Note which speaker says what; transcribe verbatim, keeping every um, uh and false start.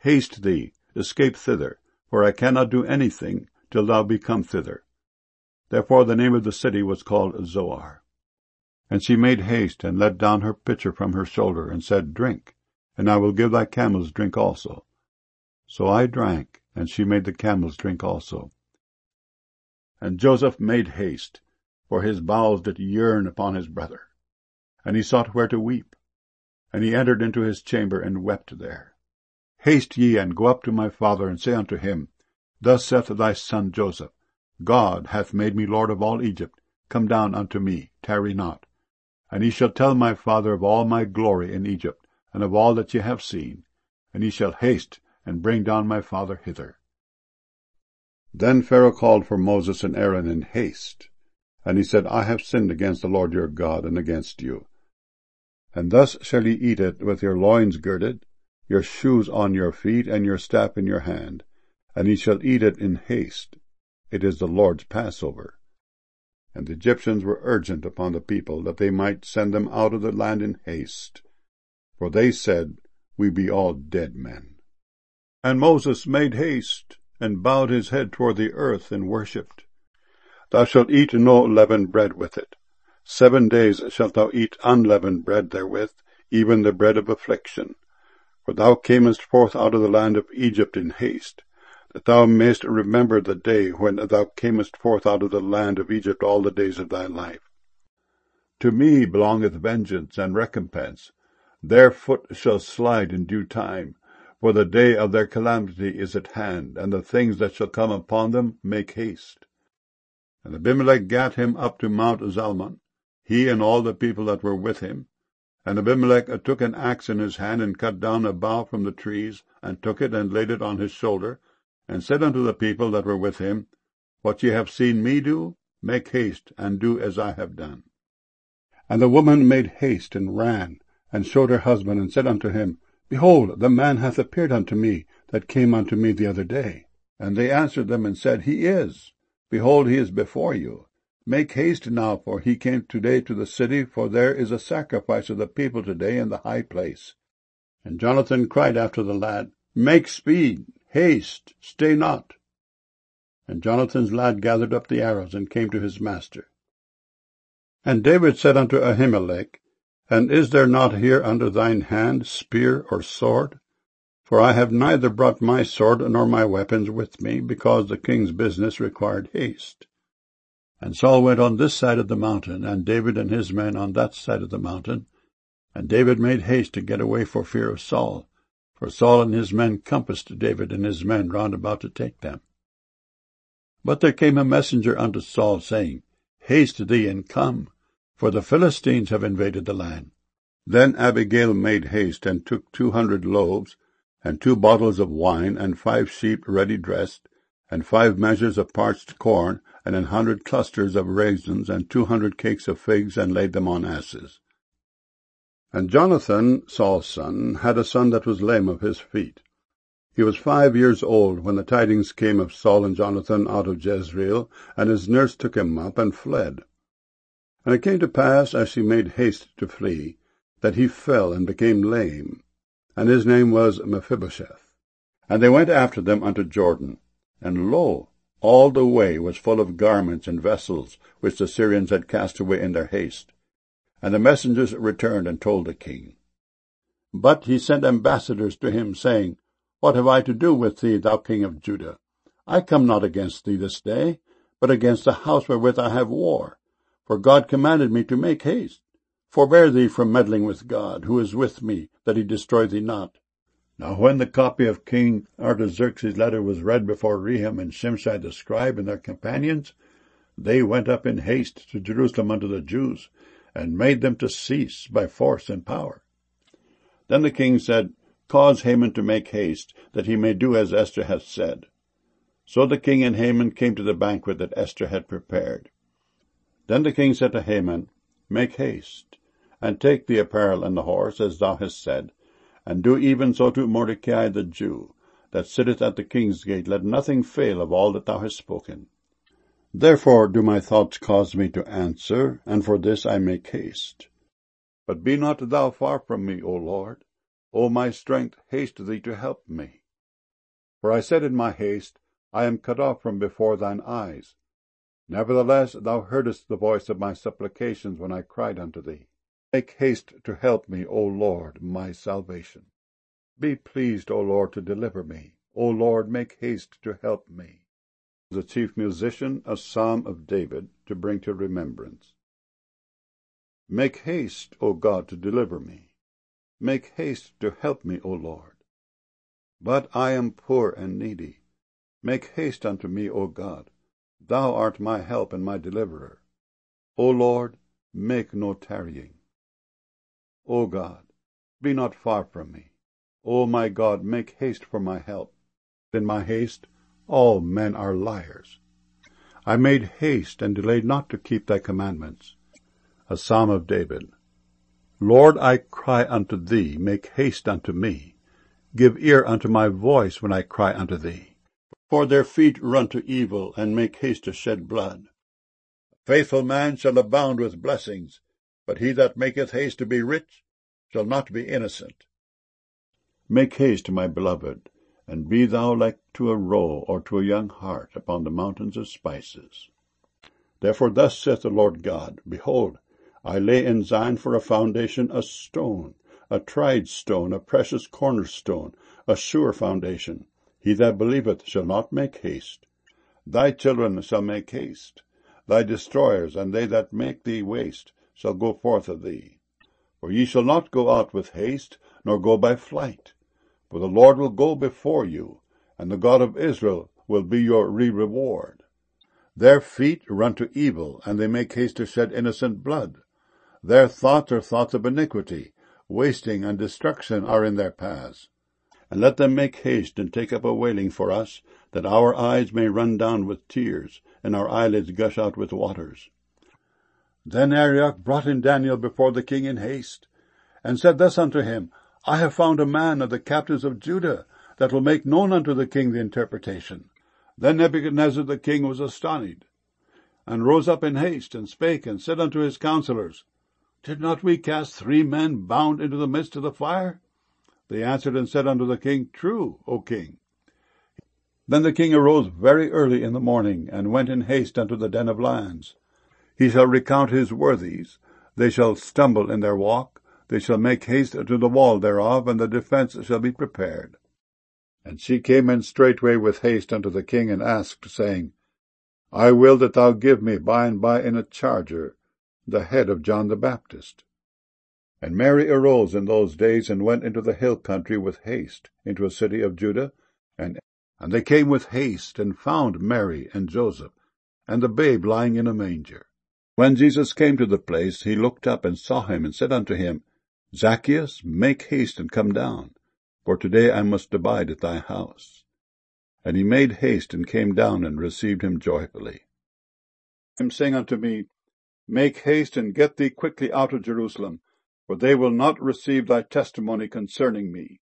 Speaker 1: Haste thee, escape thither, for I cannot do anything till thou be come thither. Therefore the name of the city was called Zoar. And she made haste, and let down her pitcher from her shoulder, and said, Drink, and I will give thy camels drink also. So I drank, and she made the camels drink also. And Joseph made haste, for his bowels did yearn upon his brother. And he sought where to weep. And he entered into his chamber, and wept there. Haste ye, and go up to my father, and say unto him, Thus saith thy son Joseph, God hath made me lord of all Egypt. Come down unto me, tarry not. And he shall tell my father of all my glory in Egypt, and of all that ye have seen. And he shall haste, and bring down my father hither. Then Pharaoh called for Moses and Aaron in haste. And he said, I have sinned against the Lord your God, and against you. And thus shall ye eat it with your loins girded, your shoes on your feet, and your staff in your hand. And ye shall eat it in haste. It is the Lord's Passover. And the Egyptians were urgent upon the people, that they might send them out of the land in haste. For they said, We be all dead men. And Moses made haste, and bowed his head toward the earth, and worshipped. Thou shalt eat no leavened bread with it. Seven days shalt thou eat unleavened bread therewith, even the bread of affliction. For thou camest forth out of the land of Egypt in haste, that thou mayest remember the day when thou camest forth out of the land of Egypt all the days of thy life. To me belongeth vengeance and recompense. Their foot shall slide in due time, for the day of their calamity is at hand, and the things that shall come upon them make haste. And Abimelech gat him up to Mount Zalmon, he and all the people that were with him. And Abimelech took an axe in his hand, and cut down a bough from the trees, and took it, and laid it on his shoulder, and said unto the people that were with him, What ye have seen me do, make haste, and do as I have done. And the woman made haste, and ran, and showed her husband, and said unto him, Behold, the man hath appeared unto me, that came unto me the other day. And they answered them, and said, He is. Behold, he is before you. Make haste now, for he came today to the city, for there is a sacrifice of the people today in the high place. And Jonathan cried after the lad, Make speed, haste, stay not. And Jonathan's lad gathered up the arrows, and came to his master. And David said unto Ahimelech, And is there not here under thine hand spear or sword? For I have neither brought my sword nor my weapons with me, because the king's business required haste. And Saul went on this side of the mountain, and David and his men on that side of the mountain. And David made haste to get away for fear of Saul, for Saul and his men compassed David and his men round about to take them. But there came a messenger unto Saul, saying, Haste thee and come, for the Philistines have invaded the land. Then Abigail made haste, and took two hundred loaves, and two bottles of wine, and five sheep ready dressed, and five measures of parched corn, and an hundred clusters of raisins, and two hundred cakes of figs, and laid them on asses. And Jonathan, Saul's son, had a son that was lame of his feet. He was five years old when the tidings came of Saul and Jonathan out of Jezreel, and his nurse took him up and fled. And it came to pass, as she made haste to flee, that he fell and became lame, and his name was Mephibosheth. And they went after them unto Jordan, and lo, all the way was full of garments and vessels, which the Syrians had cast away in their haste. And the messengers returned and told the king. But he sent ambassadors to him, saying, What have I to do with thee, thou king of Judah? I come not against thee this day, but against the house wherewith I have war. For God commanded me to make haste. Forbear thee from meddling with God, who is with me, that he destroy thee not. Now when the copy of King Artaxerxes' letter was read before Rehum and Shimshai the scribe and their companions, they went up in haste to Jerusalem unto the Jews, and made them to cease by force and power. Then the king said, Cause Haman to make haste, that he may do as Esther hath said. So the king and Haman came to the banquet that Esther had prepared. Then the king said to Haman, Make haste, and take the apparel and the horse, as thou hast said, and do even so to Mordecai the Jew, that sitteth at the king's gate. Let nothing fail of all that thou hast spoken. Therefore do my thoughts cause me to answer, and for this I make haste. But be not thou far from me, O Lord. O my strength, haste thee to help me. For I said in my haste, I am cut off from before thine eyes. Nevertheless thou heardest the voice of my supplications when I cried unto thee. Make haste to help me, O Lord, my salvation. Be pleased, O Lord, to deliver me. O Lord, make haste to help me. The chief musician, a psalm of David, to bring to remembrance. Make haste, O God, to deliver me. Make haste to help me, O Lord. But I am poor and needy. Make haste unto me, O God. Thou art my help and my deliverer. O Lord, make no tarrying. O God, be not far from me. O my God, make haste for my help. In my haste all men are liars. I made haste and delayed not to keep thy commandments. A psalm of David. Lord, I cry unto thee, make haste unto me. Give ear unto my voice when I cry unto thee. For their feet run to evil, and make haste to shed blood. A faithful man shall abound with blessings, but he that maketh haste to be rich shall not be innocent. Make haste, my beloved, and be thou like to a roe or to a young hart upon the mountains of spices. Therefore thus saith the Lord God, Behold, I lay in Zion for a foundation a stone, a tried stone, a precious cornerstone, a sure foundation. He that believeth shall not make haste. Thy children shall make haste. Thy destroyers and they that make thee waste shall go forth of thee. For ye shall not go out with haste, nor go by flight. For the Lord will go before you, and the God of Israel will be your re-reward. Their feet run to evil, and they make haste to shed innocent blood. Their thoughts are thoughts of iniquity. Wasting and destruction are in their paths. And let them make haste and take up a wailing for us, that our eyes may run down with tears, and our eyelids gush out with waters. Then Arioch brought in Daniel before the king in haste, and said thus unto him, I have found a man of the captives of Judah, that will make known unto the king the interpretation. Then Nebuchadnezzar the king was astonished, and rose up in haste, and spake, and said unto his counselors, Did not we cast three men bound into the midst of the fire? They answered and said unto the king, True, O king. Then the king arose very early in the morning, and went in haste unto the den of lions. He shall recount his worthies. They shall stumble in their walk. They shall make haste to the wall thereof, and the defence shall be prepared. And she came in straightway with haste unto the king, and asked, saying, I will that thou give me by and by in a charger the head of John the Baptist. And Mary arose in those days, and went into the hill country with haste, into a city of Judah, and, and they came with haste, and found Mary and Joseph, and the babe lying in a manger. When Jesus came to the place, he looked up and saw him, and said unto him, Zacchaeus, make haste and come down, for today I must abide at thy house. And he made haste and came down and received him joyfully. Him saying unto me, Make haste and get thee quickly out of Jerusalem, for they will not receive thy testimony concerning me.